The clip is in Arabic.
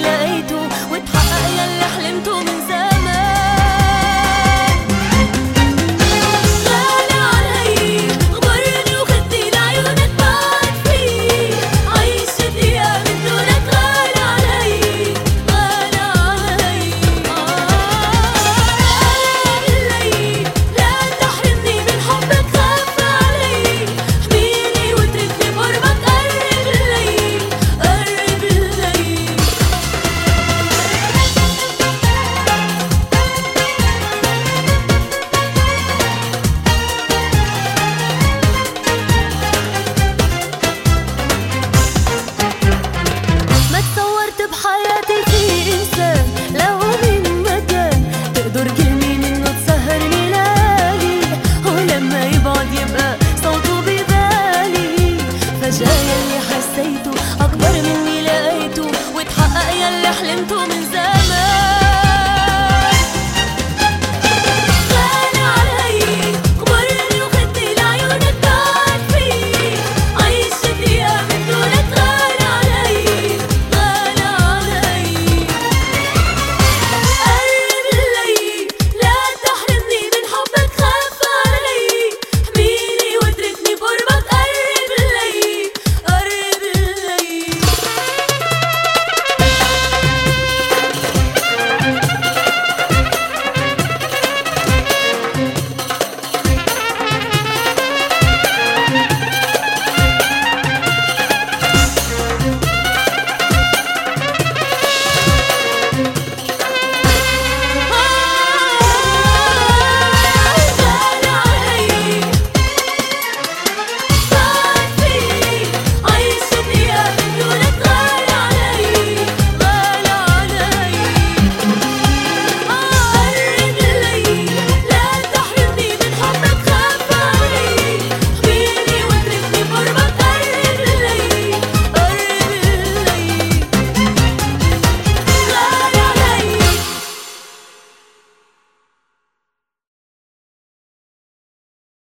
مني لقيته واتحقق ياللي حلمته من زمان. غالي علي غبرني وخدني لعيونك بعد فيه، عيشة دقيقة من دونك غالي علي غالي علي. قرب لا تحرمني من حبك خاف علي، احميني واتركني بقربك قرب لي قرب لي. ما تصورت بحياتي في إنسان لو من مكان تقدر كلمين إنه تسهرني ليالي، ولما يبعد يبقى صوته ببالي. فجأة يلي حسيته أكبر مني لقيته واتحقق يلي حلمته من زمان.